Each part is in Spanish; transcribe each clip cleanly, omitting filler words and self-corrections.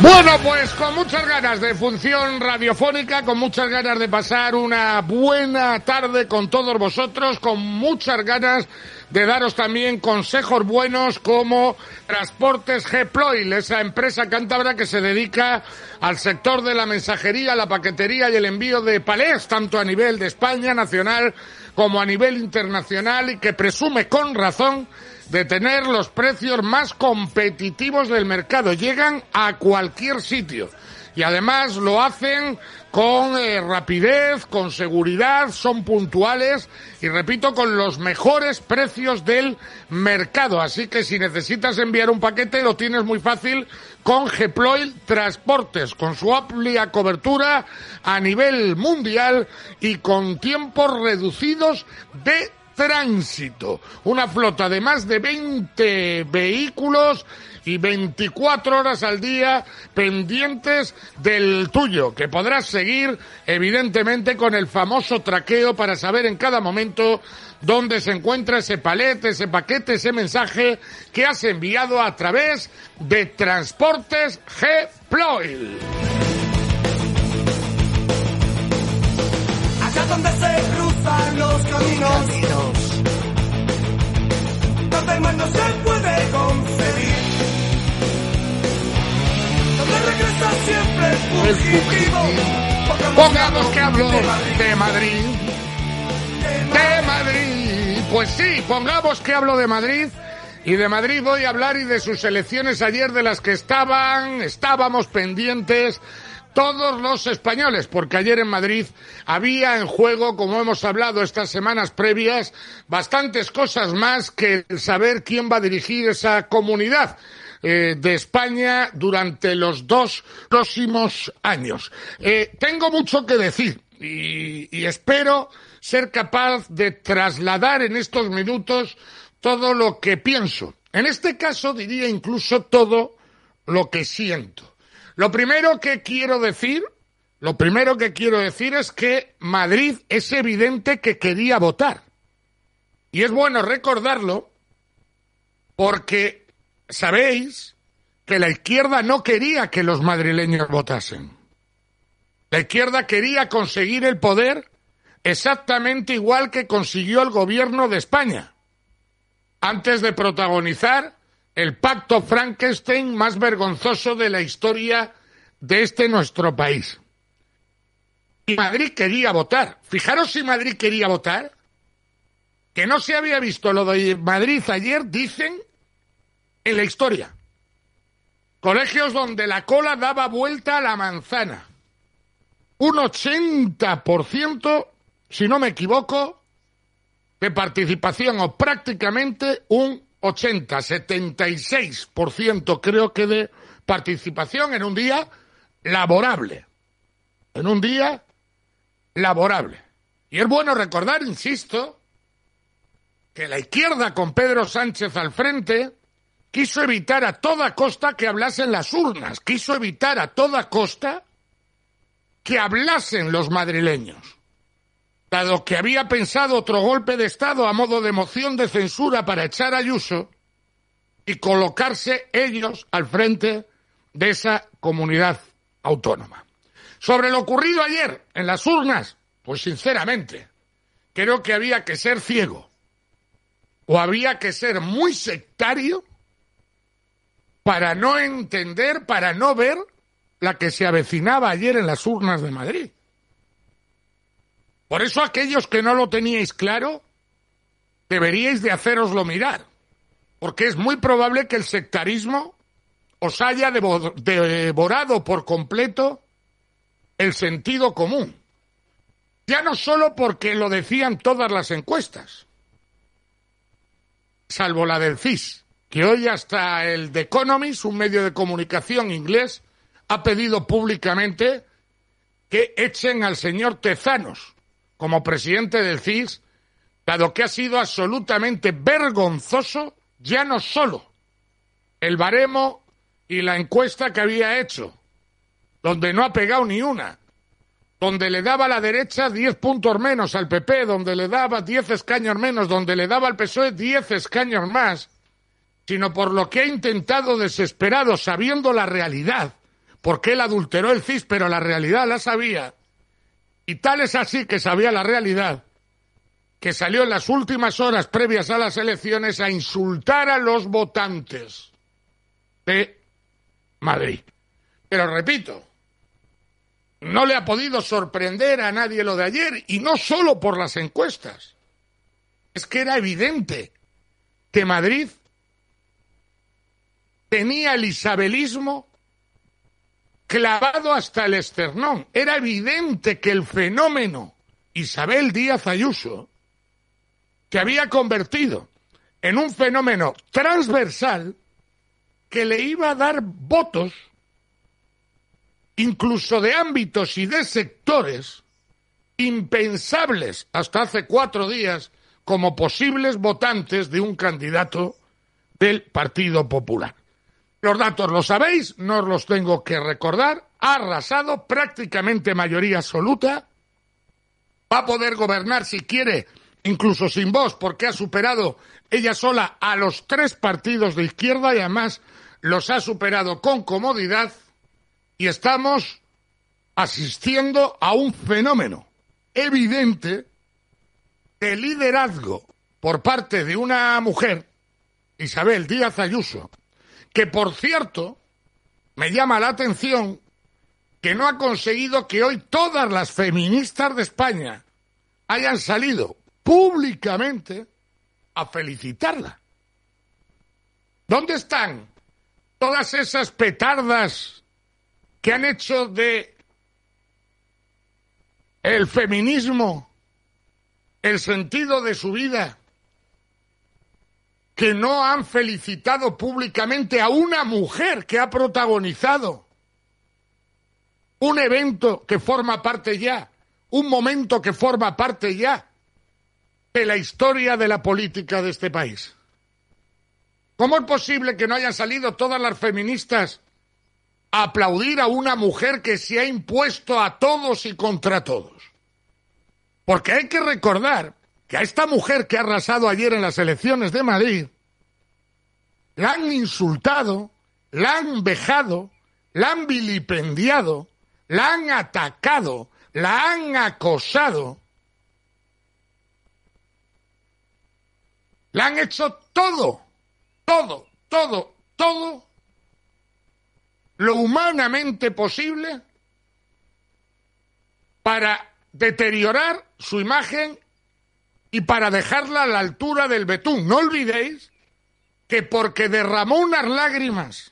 Bueno, pues con muchas ganas de función radiofónica, con muchas ganas de pasar una buena tarde con todos vosotros, con muchas ganas de daros también consejos buenos como Transportes G-Ploil, esa empresa cántabra que se dedica al sector de la mensajería, la paquetería y el envío de palés, tanto a nivel de España, nacional, como a nivel internacional, y que presume con razón de tener los precios más competitivos del mercado. Llegan a cualquier sitio y además lo hacen con rapidez, con seguridad, son puntuales y, repito, con los mejores precios del mercado. Así que si necesitas enviar un paquete lo tienes muy fácil con G-Ploil Transportes, con su amplia cobertura a nivel mundial y con tiempos reducidos de tránsito. Una flota de más de 20 vehículos y 24 horas al día pendientes del tuyo, que podrás seguir evidentemente con el famoso traqueo para saber en cada momento dónde se encuentra ese palete, ese paquete, ese mensaje que has enviado a través de Transportes G-Ploil. Allá donde se cruzan los caminos, donde el mal no se puede concebir, donde regresa siempre el fugitivo. Pongamos que hablo de Madrid. De Madrid. Pues sí, pongamos que hablo de Madrid. Y de Madrid voy a hablar y de sus elecciones ayer, de las que estábamos pendientes todos los españoles, porque ayer en Madrid había en juego, como hemos hablado estas semanas previas, bastantes cosas más que el saber quién va a dirigir esa comunidad de España durante los 2 próximos años. Tengo mucho que decir y espero ser capaz de trasladar en estos minutos todo lo que pienso. En este caso diría incluso todo lo que siento. Lo primero que quiero decir es que Madrid es evidente que quería votar. Y es bueno recordarlo porque sabéis que la izquierda no quería que los madrileños votasen. La izquierda quería conseguir el poder exactamente igual que consiguió el gobierno de España, antes de protagonizar el pacto Frankenstein más vergonzoso de la historia de nuestro país. Y Madrid quería votar. Fijaros si Madrid quería votar, que no se había visto lo de Madrid ayer, dicen, en la historia. Colegios donde la cola daba vuelta a la manzana. Un 80%, si no me equivoco, de participación, o prácticamente un 76% creo que de participación en un día laborable. Y es bueno recordar, insisto, que la izquierda con Pedro Sánchez al frente quiso evitar a toda costa que hablasen las urnas, quiso evitar a toda costa que hablasen los madrileños, dado que había pensado otro golpe de Estado a modo de moción de censura para echar a Ayuso y colocarse ellos al frente de esa comunidad autónoma. Sobre lo ocurrido ayer en las urnas, pues sinceramente, creo que había que ser ciego o había que ser muy sectario para no entender, para no ver la que se avecinaba ayer en las urnas de Madrid. Por eso aquellos que no lo teníais claro, deberíais de hacéroslo mirar, porque es muy probable que el sectarismo os haya devorado por completo el sentido común. Ya no solo porque lo decían todas las encuestas, salvo la del CIS, que hoy hasta el The Economist, un medio de comunicación inglés, ha pedido públicamente que echen al señor Tezanos como presidente del CIS, dado que ha sido absolutamente vergonzoso ya no solo el baremo y la encuesta que había hecho, donde no ha pegado ni una, donde le daba a la derecha 10 puntos menos al PP, donde le daba 10 escaños menos, donde le daba al PSOE 10 escaños más, sino por lo que ha intentado desesperado, sabiendo la realidad, porque él adulteró el CIS, pero la realidad la sabía. Y tal es así que sabía la realidad, que salió en las últimas horas previas a las elecciones a insultar a los votantes de Madrid. Pero repito, no le ha podido sorprender a nadie lo de ayer, y no solo por las encuestas. Es que era evidente que Madrid tenía el isabelismo clavado hasta el esternón. Era evidente que el fenómeno Isabel Díaz Ayuso se había convertido en un fenómeno transversal que le iba a dar votos, incluso de ámbitos y de sectores impensables hasta hace 4 días como posibles votantes de un candidato del Partido Popular. Los datos los sabéis, no os los tengo que recordar. Ha arrasado, prácticamente mayoría absoluta. Va a poder gobernar si quiere, incluso sin Vox, porque ha superado ella sola a los 3 partidos de izquierda y además los ha superado con comodidad, y estamos asistiendo a un fenómeno evidente de liderazgo por parte de una mujer, Isabel Díaz Ayuso, que por cierto me llama la atención que no ha conseguido que hoy todas las feministas de España hayan salido públicamente a felicitarla. ¿Dónde están todas esas petardas que han hecho de el feminismo el sentido de su vida, que no han felicitado públicamente a una mujer que ha protagonizado un evento que forma parte ya, un momento que forma parte ya de la historia de la política de este país? ¿Cómo es posible que no hayan salido todas las feministas a aplaudir a una mujer que se ha impuesto a todos y contra todos? Porque hay que recordar que a esta mujer que ha arrasado ayer en las elecciones de Madrid, la han insultado, la han vejado, la han vilipendiado, la han atacado, la han acosado, la han hecho todo lo humanamente posible para deteriorar su imagen y para dejarla a la altura del betún. No olvidéis que porque derramó unas lágrimas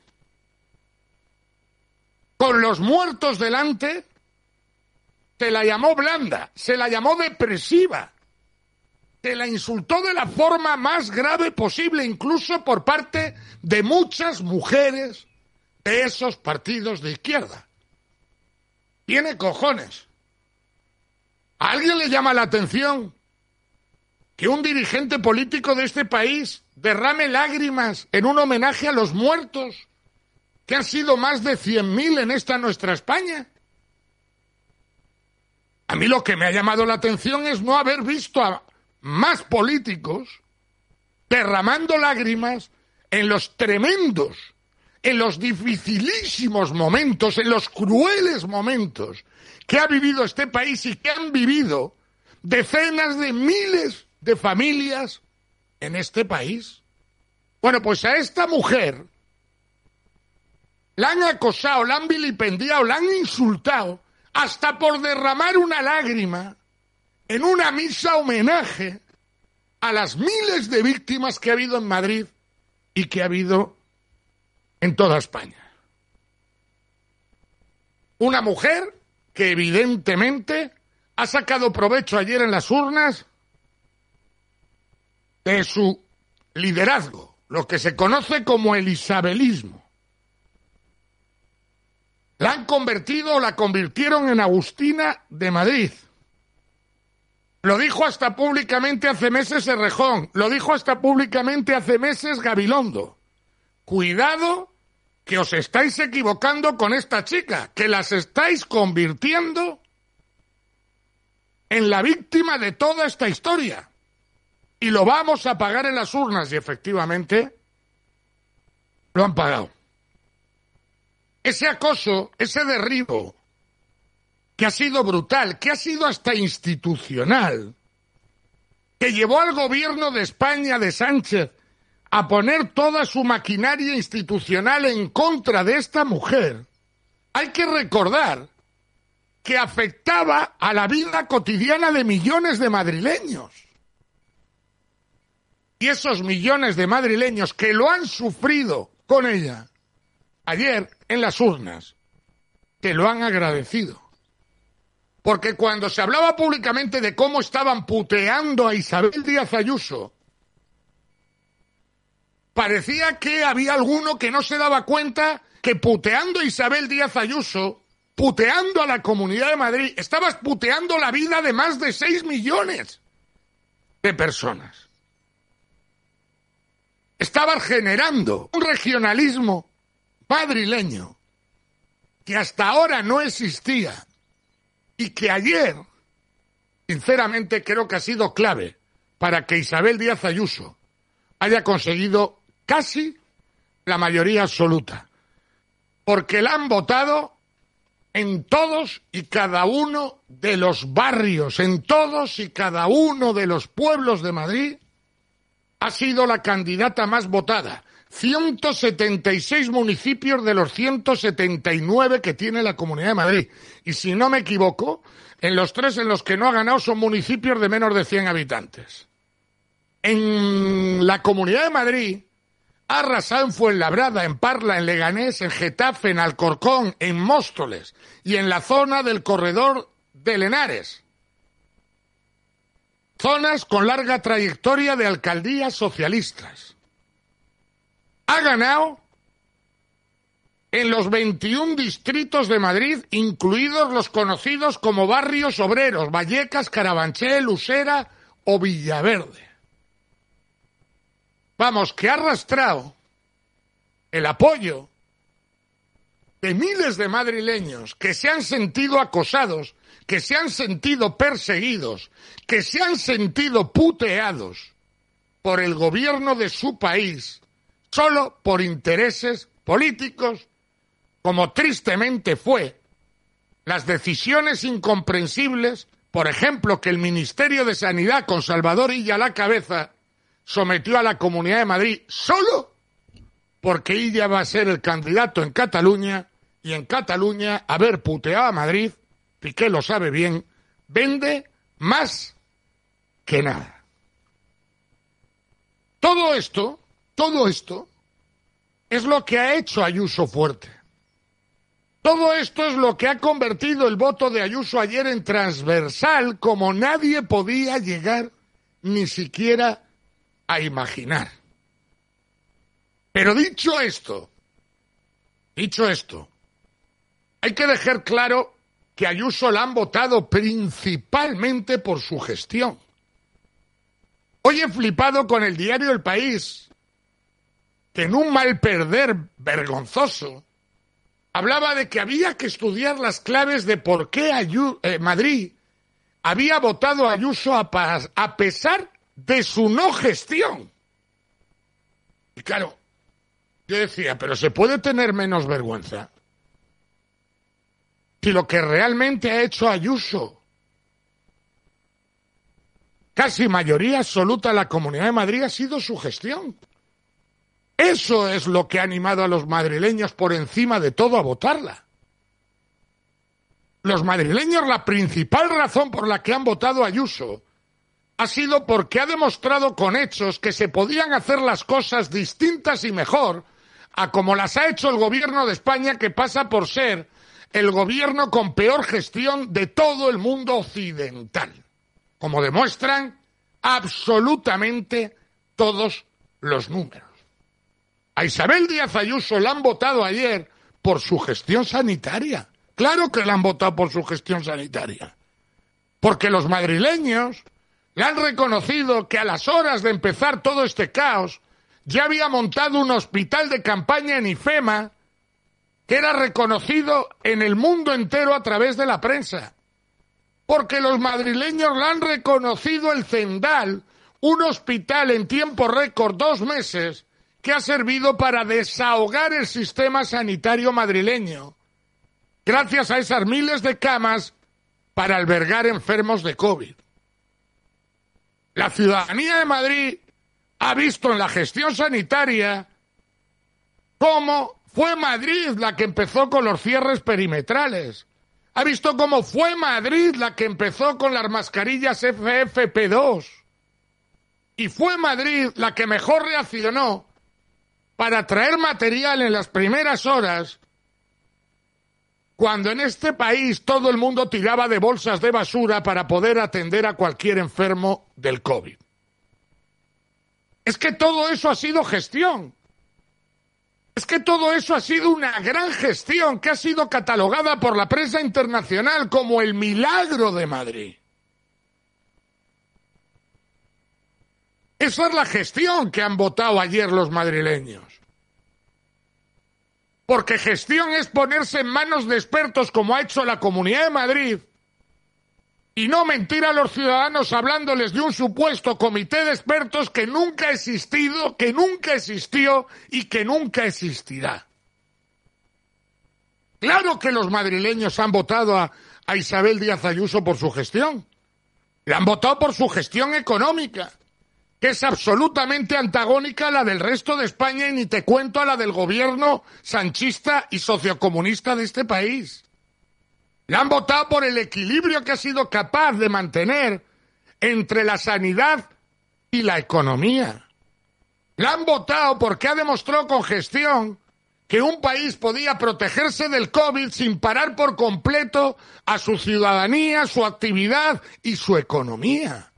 con los muertos delante, se la llamó blanda, se la llamó depresiva, se la insultó de la forma más grave posible, incluso por parte de muchas mujeres de esos partidos de izquierda. Tiene cojones. ¿A alguien le llama la atención que un dirigente político de este país derrame lágrimas en un homenaje a los muertos, que han sido más de 100.000 en esta nuestra España? A mí lo que me ha llamado la atención es no haber visto a más políticos derramando lágrimas en los tremendos, en los dificilísimos momentos, en los crueles momentos que ha vivido este país y que han vivido decenas de miles de familias en este país. Bueno, pues a esta mujer la han acosado, la han vilipendiado, la han insultado, hasta por derramar una lágrima en una misa homenaje a las miles de víctimas que ha habido en Madrid y que ha habido en toda España. Una mujer que evidentemente ha sacado provecho ayer en las urnas de su liderazgo, lo que se conoce como el isabelismo. La han convertido o la convirtieron en Agustina de Madrid. Lo dijo hasta públicamente hace meses Errejón, lo dijo hasta públicamente hace meses Gabilondo. Cuidado, que os estáis equivocando con esta chica, que las estáis convirtiendo en la víctima de toda esta historia. Y lo vamos a pagar en las urnas, y efectivamente lo han pagado. ese acoso, ese derribo, que ha sido brutal, que ha sido hasta institucional, que llevó al gobierno de España, de Sánchez, a poner toda su maquinaria institucional en contra de esta mujer, hay que recordar que afectaba a la vida cotidiana de millones de madrileños. Y esos millones de madrileños que lo han sufrido con ella, ayer en las urnas, que lo han agradecido. Porque cuando se hablaba públicamente de cómo estaban puteando a Isabel Díaz Ayuso, parecía que había alguno que no se daba cuenta que puteando a Isabel Díaz Ayuso, puteando a la Comunidad de Madrid, estabas puteando la vida de más de 6 millones de personas. Estabas generando un regionalismo madrileño que hasta ahora no existía y que ayer, sinceramente, creo que ha sido clave para que Isabel Díaz Ayuso haya conseguido casi la mayoría absoluta, porque la han votado en todos y cada uno de los barrios, en todos y cada uno de los pueblos de Madrid, ha sido la candidata más votada. 176 municipios de los 179 que tiene la Comunidad de Madrid. Y si no me equivoco, en los 3 en los que no ha ganado son municipios de menos de 100 habitantes. En la Comunidad de Madrid ha arrasado en Fuenlabrada, en Parla, en Leganés, en Getafe, en Alcorcón, en Móstoles y en la zona del corredor de Henares. Zonas con larga trayectoria de alcaldías socialistas. Ha ganado en los 21 distritos de Madrid, incluidos los conocidos como barrios obreros, Vallecas, Carabanchel, Usera o Villaverde. Vamos, que ha arrastrado el apoyo de miles de madrileños que se han sentido acosados, que se han sentido perseguidos, que se han sentido puteados por el gobierno de su país, solo por intereses políticos, como tristemente fue las decisiones incomprensibles, por ejemplo, que el Ministerio de Sanidad, con Salvador Illa a la cabeza, sometió a la Comunidad de Madrid solo porque Illa va a ser el candidato en Cataluña, y en Cataluña haber puteado a Madrid, Piqué lo sabe bien, vende más que nada. Todo esto es lo que ha hecho Ayuso fuerte. Todo esto es lo que ha convertido el voto de Ayuso ayer en transversal, como nadie podía llegar ni siquiera a imaginar. Pero dicho esto, hay que dejar claro que a Ayuso la han votado principalmente por su gestión. Hoy he flipado con el diario El País, que en un mal perder vergonzoso hablaba de que había que estudiar las claves de por qué Madrid había votado a Ayuso a pesar de su no gestión. Y claro, yo decía, pero ¿se puede tener menos vergüenza? Si lo que realmente ha hecho Ayuso, casi mayoría absoluta de la Comunidad de Madrid, ha sido su gestión. Eso es lo que ha animado a los madrileños por encima de todo a votarla. Los madrileños, la principal razón por la que han votado a Ayuso ha sido porque ha demostrado con hechos que se podían hacer las cosas distintas y mejor a como las ha hecho el gobierno de España, que pasa por ser el gobierno con peor gestión de todo el mundo occidental, como demuestran absolutamente todos los números. A Isabel Díaz Ayuso la han votado ayer por su gestión sanitaria. Claro que la han votado por su gestión sanitaria. Porque los madrileños le han reconocido que a las horas de empezar todo este caos ya había montado un hospital de campaña en IFEMA que era reconocido en el mundo entero a través de la prensa. Porque los madrileños le han reconocido el Zendal, un hospital en tiempo récord, 2 meses, que ha servido para desahogar el sistema sanitario madrileño, gracias a esas miles de camas para albergar enfermos de COVID. La ciudadanía de Madrid ha visto en la gestión sanitaria cómo fue Madrid la que empezó con los cierres perimetrales. Ha visto cómo fue Madrid la que empezó con las mascarillas FFP2. Y fue Madrid la que mejor reaccionó para traer material en las primeras horas, cuando en este país todo el mundo tiraba de bolsas de basura para poder atender a cualquier enfermo del COVID. Es que todo eso ha sido gestión. Es que todo eso ha sido una gran gestión que ha sido catalogada por la prensa internacional como el milagro de Madrid. Esa es la gestión que han votado ayer los madrileños. Porque gestión es ponerse en manos de expertos como ha hecho la Comunidad de Madrid y no mentir a los ciudadanos hablándoles de un supuesto comité de expertos que nunca ha existido, que nunca existió y que nunca existirá. Claro que los madrileños han votado a Isabel Díaz Ayuso por su gestión. La han votado por su gestión económica, que es absolutamente antagónica a la del resto de España y ni te cuento a la del gobierno sanchista y sociocomunista de este país. La han votado por el equilibrio que ha sido capaz de mantener entre la sanidad y la economía. La han votado porque ha demostrado con gestión que un país podía protegerse del COVID sin parar por completo a su ciudadanía, su actividad y su economía.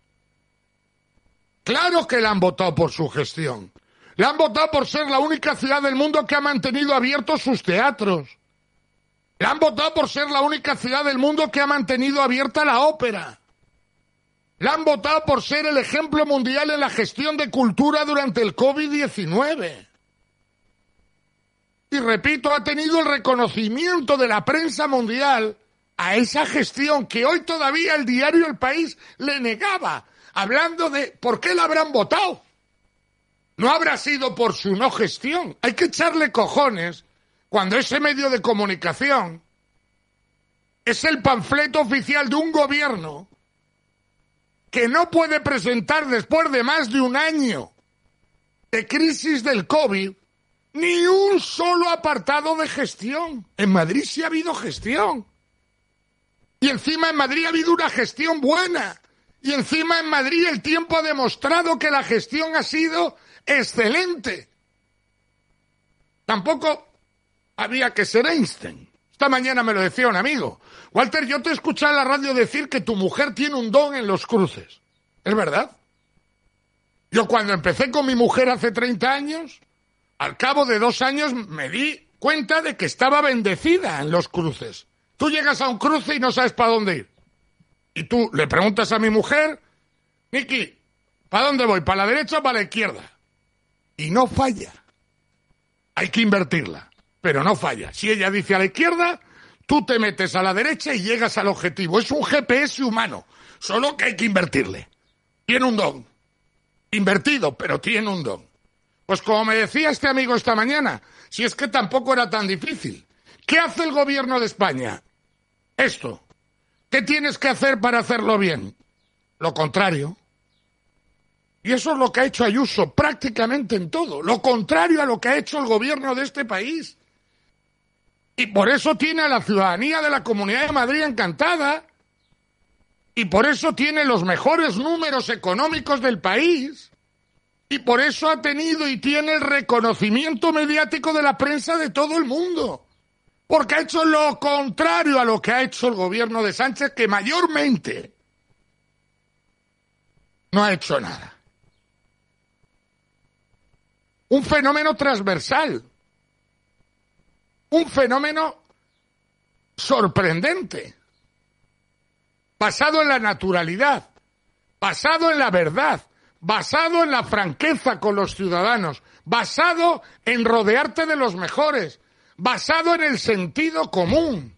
Claro que la han votado por su gestión. La han votado por ser la única ciudad del mundo que ha mantenido abiertos sus teatros. La han votado por ser la única ciudad del mundo que ha mantenido abierta la ópera. La han votado por ser el ejemplo mundial en la gestión de cultura durante el COVID-19. Y repito, ha tenido el reconocimiento de la prensa mundial a esa gestión que hoy todavía el diario El País le negaba, hablando de por qué la habrán votado. No habrá sido por su no gestión. Hay que echarle cojones cuando ese medio de comunicación es el panfleto oficial de un gobierno que no puede presentar después de más de un año de crisis del COVID ni un solo apartado de gestión. En Madrid sí ha habido gestión. Y encima en Madrid ha habido una gestión buena. Y encima en Madrid el tiempo ha demostrado que la gestión ha sido excelente. Tampoco había que ser Einstein. Esta mañana me lo decía un amigo. Walter, yo te escuché en la radio decir que tu mujer tiene un don en los cruces. ¿Es verdad? Yo cuando empecé con mi mujer hace 30 años, al cabo de 2 años me di cuenta de que estaba bendecida en los cruces. Tú llegas a un cruce y no sabes para dónde ir. Y tú le preguntas a mi mujer, Niki, ¿para dónde voy? ¿Para la derecha o para la izquierda? Y no falla. Hay que invertirla, pero no falla. Si ella dice a la izquierda, tú te metes a la derecha y llegas al objetivo. Es un GPS humano, solo que hay que invertirle. Tiene un don. Invertido, pero tiene un don. Pues como me decía este amigo esta mañana, si es que tampoco era tan difícil. ¿Qué hace el gobierno de España? Esto. ¿Qué tienes que hacer para hacerlo bien? Lo contrario. Y eso es lo que ha hecho Ayuso prácticamente en todo. Lo contrario a lo que ha hecho el gobierno de este país. Y por eso tiene a la ciudadanía de la Comunidad de Madrid encantada. Y por eso tiene los mejores números económicos del país. Y por eso ha tenido y tiene el reconocimiento mediático de la prensa de todo el mundo. Porque ha hecho lo contrario a lo que ha hecho el gobierno de Sánchez, que mayormente no ha hecho nada. Un fenómeno transversal. Un fenómeno sorprendente. Basado en la naturalidad. Basado en la verdad. Basado en la franqueza con los ciudadanos. Basado en rodearte de los mejores. Basado en el sentido común.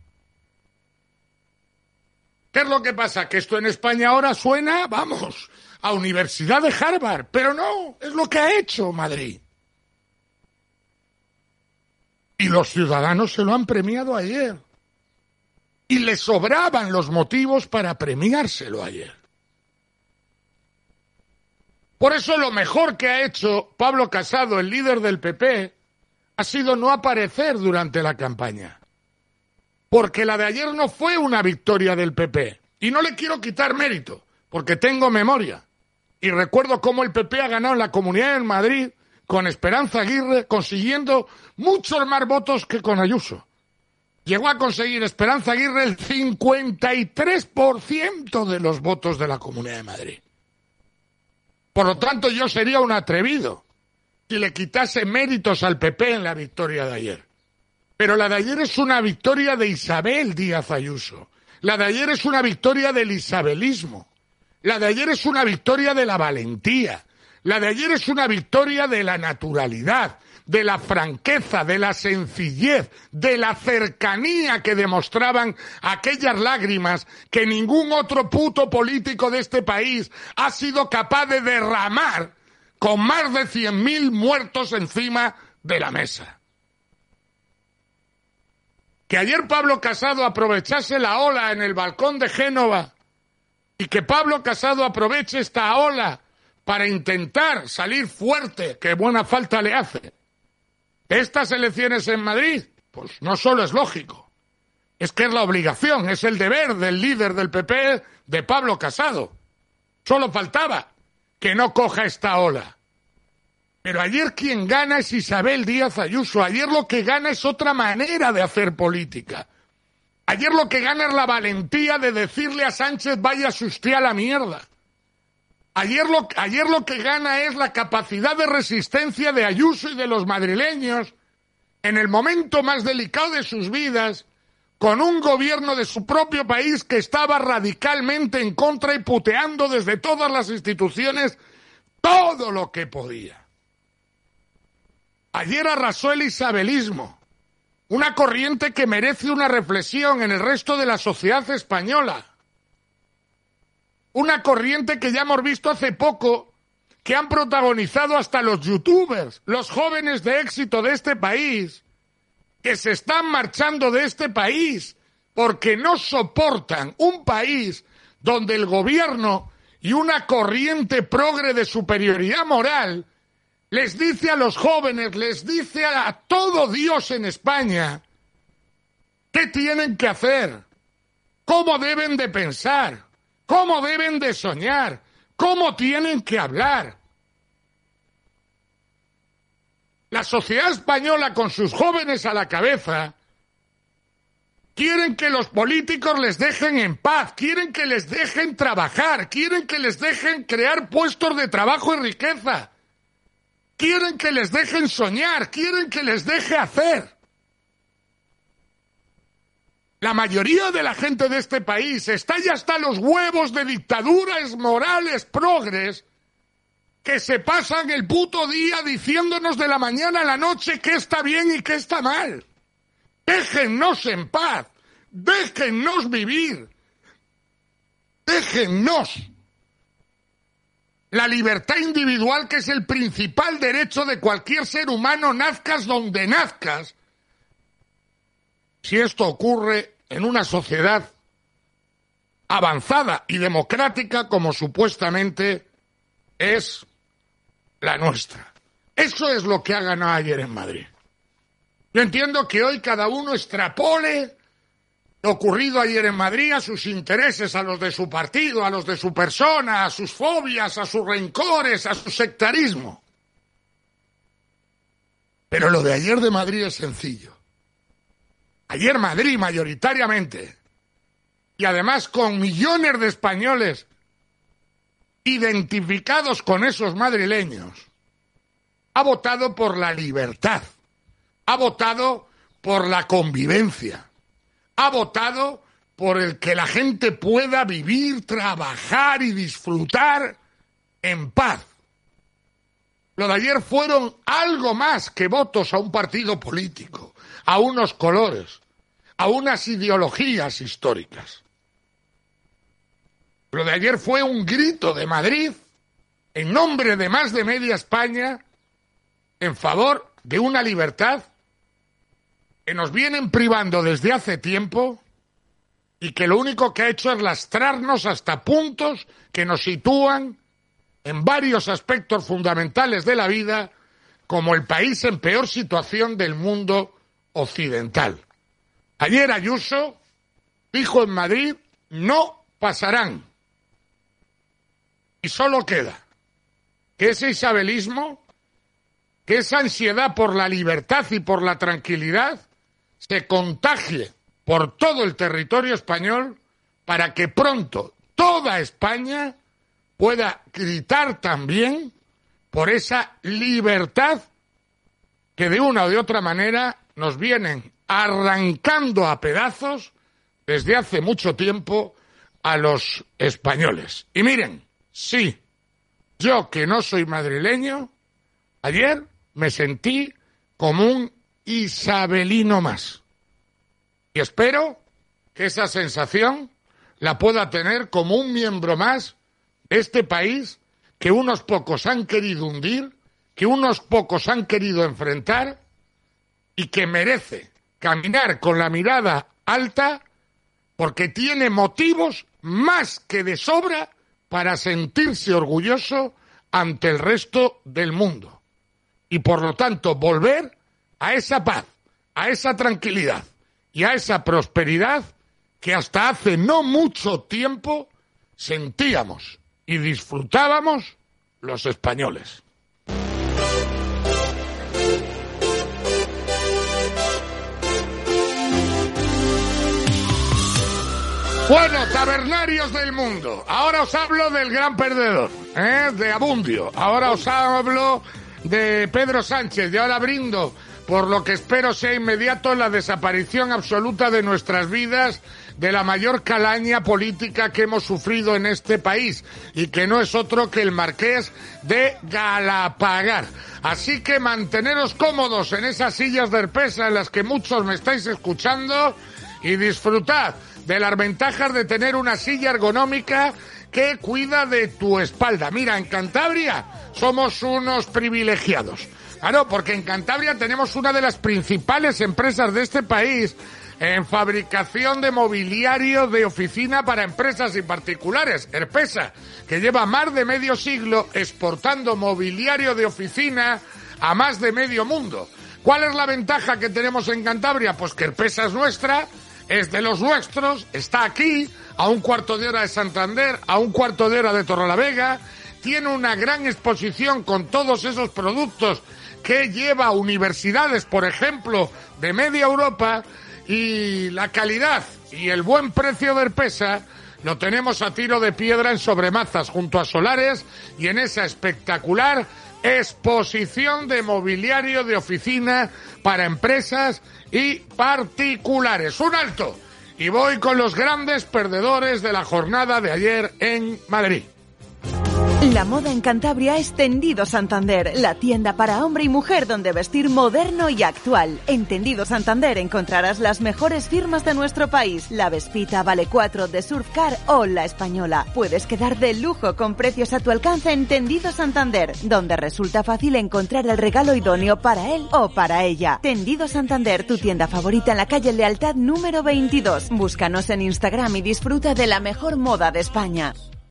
¿Qué es lo que pasa? Que esto en España ahora suena, vamos, a Universidad de Harvard. Pero no, es lo que ha hecho Madrid. Y los ciudadanos se lo han premiado ayer. Y le sobraban los motivos para premiárselo ayer. Por eso lo mejor que ha hecho Pablo Casado, el líder del PP, ha sido no aparecer durante la campaña. Porque la de ayer no fue una victoria del PP. Y no le quiero quitar mérito, porque tengo memoria. Y recuerdo cómo el PP ha ganado en la Comunidad de Madrid con Esperanza Aguirre, consiguiendo muchos más votos que con Ayuso. Llegó a conseguir Esperanza Aguirre el 53% de los votos de la Comunidad de Madrid. Por lo tanto, yo sería un atrevido si le quitase méritos al PP en la victoria de ayer. Pero la de ayer es una victoria de Isabel Díaz Ayuso. La de ayer es una victoria del isabelismo. La de ayer es una victoria de la valentía. La de ayer es una victoria de la naturalidad, de la franqueza, de la sencillez, de la cercanía que demostraban aquellas lágrimas que ningún otro puto político de este país ha sido capaz de derramar con más de 100.000 muertos encima de la mesa. Que ayer Pablo Casado aprovechase la ola en el balcón de Génova y que Pablo Casado aproveche esta ola para intentar salir fuerte, que buena falta le hace. Estas elecciones en Madrid, pues no solo es lógico, es que es la obligación, es el deber del líder del PP, de Pablo Casado. Solo faltaba que no coja esta ola. Pero ayer quien gana es Isabel Díaz Ayuso. Ayer lo que gana es otra manera de hacer política. Ayer lo que gana es la valentía de decirle a Sánchez váyase usted a la mierda. Ayer lo que gana es la capacidad de resistencia de Ayuso y de los madrileños en el momento más delicado de sus vidas, con un gobierno de su propio país que estaba radicalmente en contra y puteando desde todas las instituciones todo lo que podía. Ayer arrasó el isabelismo, una corriente que merece una reflexión en el resto de la sociedad española. Una corriente que ya hemos visto hace poco, que han protagonizado hasta los youtubers, los jóvenes de éxito de este país, que se están marchando de este país porque no soportan un país donde el gobierno y una corriente progre de superioridad moral les dice a los jóvenes, les dice a todo Dios en España qué tienen que hacer, cómo deben de pensar, cómo deben de soñar, cómo tienen que hablar. La sociedad española, con sus jóvenes a la cabeza, quieren que los políticos les dejen en paz, quieren que les dejen trabajar, quieren que les dejen crear puestos de trabajo y riqueza, quieren que les dejen soñar, quieren que les deje hacer. La mayoría de la gente de este país está ya hasta los huevos de dictaduras morales progres que se pasan el puto día diciéndonos de la mañana a la noche qué está bien y qué está mal. Déjennos en paz, déjennos vivir, déjennos. La libertad individual, que es el principal derecho de cualquier ser humano, nazcas donde nazcas. Si esto ocurre en una sociedad avanzada y democrática como supuestamente es la nuestra. Eso es lo que ha ganado ayer en Madrid. Yo entiendo que hoy cada uno extrapole lo ocurrido ayer en Madrid a sus intereses, a los de su partido, a los de su persona, a sus fobias, a sus rencores, a su sectarismo. Pero lo de ayer de Madrid es sencillo. Ayer Madrid mayoritariamente, y además con millones de españoles identificados con esos madrileños, ha votado por la libertad, ha votado por la convivencia, ha votado por el que la gente pueda vivir, trabajar y disfrutar en paz. Lo de ayer fueron algo más que votos a un partido político, a unos colores, a unas ideologías históricas. Lo de ayer fue un grito de Madrid, en nombre de más de media España, en favor de una libertad que nos vienen privando desde hace tiempo y que lo único que ha hecho es lastrarnos hasta puntos que nos sitúan en varios aspectos fundamentales de la vida como el país en peor situación del mundo occidental. Ayer Ayuso dijo en Madrid: no pasarán. Y solo queda que ese isabelismo, que esa ansiedad por la libertad y por la tranquilidad se contagie por todo el territorio español para que pronto toda España pueda gritar también por esa libertad que de una o de otra manera nos vienen arrancando a pedazos desde hace mucho tiempo a los españoles. Y miren, sí, yo que no soy madrileño, ayer me sentí como un isabelino más. Y espero que esa sensación la pueda tener como un miembro más de este país que unos pocos han querido hundir, que unos pocos han querido enfrentar y que merece caminar con la mirada alta porque tiene motivos más que de sobra para sentirse orgulloso ante el resto del mundo. Y por lo tanto volver a esa paz, a esa tranquilidad y a esa prosperidad que hasta hace no mucho tiempo sentíamos y disfrutábamos los españoles. Bueno, tabernarios del mundo, ahora os hablo del gran perdedor, de Abundio. Ahora os hablo de Pedro Sánchez y ahora brindo por lo que espero sea inmediato la desaparición absoluta de nuestras vidas de la mayor calaña política que hemos sufrido en este país y que no es otro que el Marqués de Galapagar. Así que manteneros cómodos en esas sillas de Herpesa en las que muchos me estáis escuchando y disfrutad de las ventajas de tener una silla ergonómica que cuida de tu espalda. Mira, en Cantabria somos unos privilegiados. Claro, porque en Cantabria tenemos una de las principales empresas de este país en fabricación de mobiliario de oficina para empresas y particulares, Herpesa, que lleva más de medio siglo exportando mobiliario de oficina a más de medio mundo. ¿Cuál es la ventaja que tenemos en Cantabria? Pues que Herpesa es nuestra, es de los nuestros, está aquí, a un cuarto de hora de Santander, a un cuarto de hora de Torrelavega, tiene una gran exposición con todos esos productos que lleva a universidades, por ejemplo, de media Europa, y la calidad y el buen precio de Herpesa lo tenemos a tiro de piedra en Sobremazas, junto a Solares, y en esa espectacular exposición de mobiliario de oficina para empresas y particulares. ¡Un alto! Y voy con los grandes perdedores de la jornada de ayer en Madrid. La moda en Cantabria es Tendido Santander, la tienda para hombre y mujer donde vestir moderno y actual. En Tendido Santander encontrarás las mejores firmas de nuestro país, la Vespita, Vale 4, de Surfcar o La Española. Puedes quedar de lujo con precios a tu alcance en Tendido Santander, donde resulta fácil encontrar el regalo idóneo para él o para ella. Tendido Santander, tu tienda favorita en la calle Lealtad número 22. Búscanos en Instagram y disfruta de la mejor moda de España.